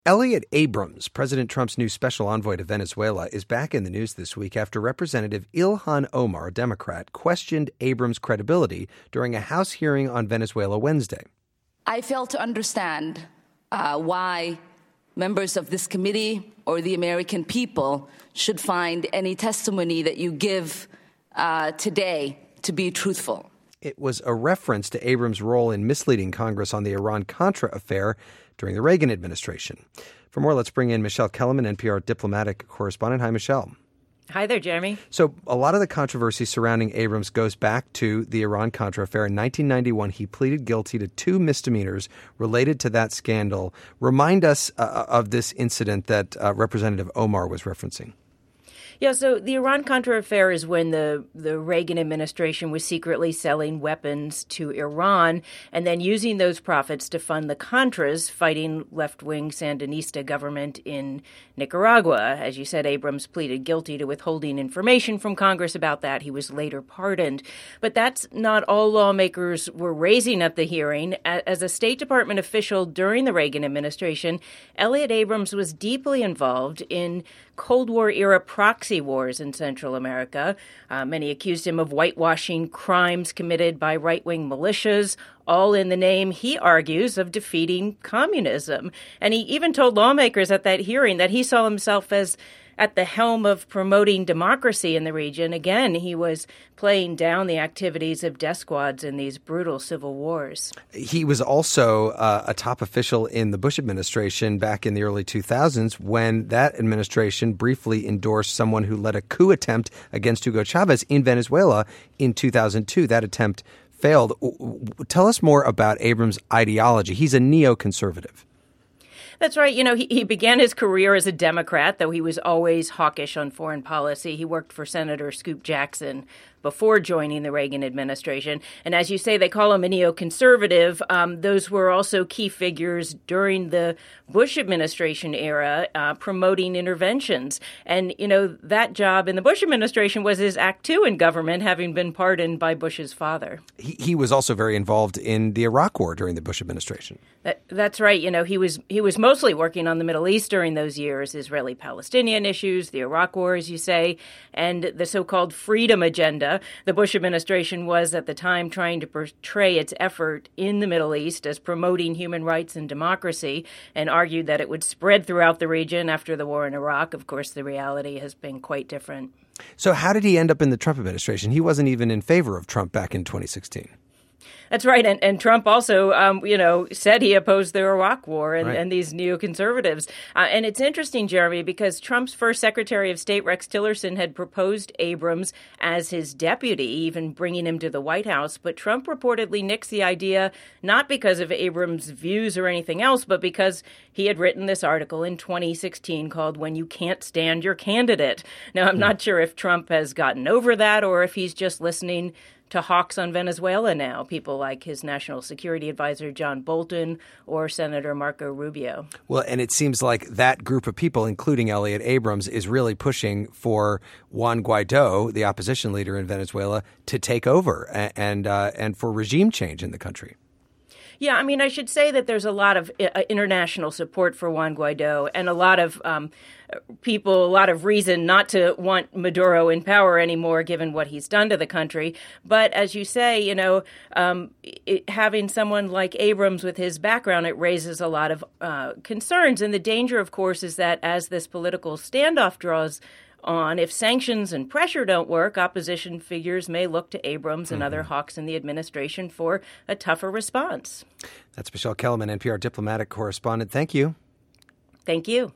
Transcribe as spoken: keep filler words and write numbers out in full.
Elliott Abrams, President Trump's new special envoy to Venezuela, is back in the news this week after Representative Ilhan Omar, a Democrat, questioned Abrams' credibility during a House hearing on Venezuela Wednesday. I fail to understand uh, why members of this committee or the American people should find any testimony that you give uh, today to be truthful. It was a reference to Abrams' role in misleading Congress on the Iran-Contra affair during the Reagan administration. For more, let's bring in Michelle Kellerman, N P R diplomatic correspondent. Hi, Michelle. Hi there, Jeremy. So a lot of the controversy surrounding Abrams goes back to the Iran-Contra affair. In nineteen ninety-one, he pleaded guilty to two misdemeanors related to that scandal. Remind us uh, of this incident that uh, Representative Omar was referencing. Yeah, so the Iran-Contra affair is when the, the Reagan administration was secretly selling weapons to Iran and then using those profits to fund the Contras fighting left-wing Sandinista government in Nicaragua. As you said, Abrams pleaded guilty to withholding information from Congress about that. He was later pardoned. But that's not all lawmakers were raising at the hearing. As a State Department official during the Reagan administration, Elliott Abrams was deeply involved in Cold War-era proxy wars in Central America. Uh, many accused him of whitewashing crimes committed by right-wing militias, all in the name, he argues, of defeating communism. And he even told lawmakers at that hearing that he saw himself as at the helm of promoting democracy in the region. Again, he was playing down the activities of death squads in these brutal civil wars. He was also uh, a top official in the Bush administration back in the early two thousands when that administration briefly endorsed someone who led a coup attempt against Hugo Chavez in Venezuela in two thousand two. That attempt failed. Tell us more about Abrams' ideology. He's a neoconservative. That's right. You know, he, he began his career as a Democrat, though he was always hawkish on foreign policy. He worked for Senator Scoop Jackson before joining the Reagan administration. And as you say, they call him a neoconservative. Um, those were also key figures during the Bush administration era, uh, promoting interventions. And, you know, that job in the Bush administration was his act two in government, having been pardoned by Bush's father. He, he was also very involved in the Iraq War during the Bush administration. That, that's right. You know, he was he was mostly working on the Middle East during those years, Israeli-Palestinian issues, the Iraq War, as you say, and the so-called freedom agenda. The Bush administration was at the time trying to portray its effort in the Middle East as promoting human rights and democracy and argued that it would spread throughout the region after the war in Iraq. Of course, the reality has been quite different. So how did he end up in the Trump administration? He wasn't even in favor of Trump back in twenty sixteen. That's right. And, and Trump also, um, you know, said he opposed the Iraq War and, right. and these neoconservatives. Uh, and it's interesting, Jeremy, because Trump's first Secretary of State, Rex Tillerson, had proposed Abrams as his deputy, even bringing him to the White House. But Trump reportedly nixed the idea, not because of Abrams' views or anything else, but because he had written this article in twenty sixteen called When You Can't Stand Your Candidate. Now, I'm not sure if Trump has gotten over that or if he's just listening to hawks on Venezuela now, people like his national security advisor, John Bolton, or Senator Marco Rubio. Well, and it seems like that group of people, including Elliott Abrams, is really pushing for Juan Guaido, the opposition leader in Venezuela, to take over and and, uh, and for regime change in the country. Yeah, I mean, I should say that there's a lot of uh, international support for Juan Guaido and a lot of um, people, a lot of reason not to want Maduro in power anymore, given what he's done to the country. But as you say, you know, um, it, having someone like Abrams with his background, it raises a lot of uh, concerns. And the danger, of course, is that as this political standoff draws on, if sanctions and pressure don't work, opposition figures may look to Abrams mm-hmm. and other hawks in the administration for a tougher response. That's Michelle Kellerman, N P R diplomatic correspondent. Thank you. Thank you.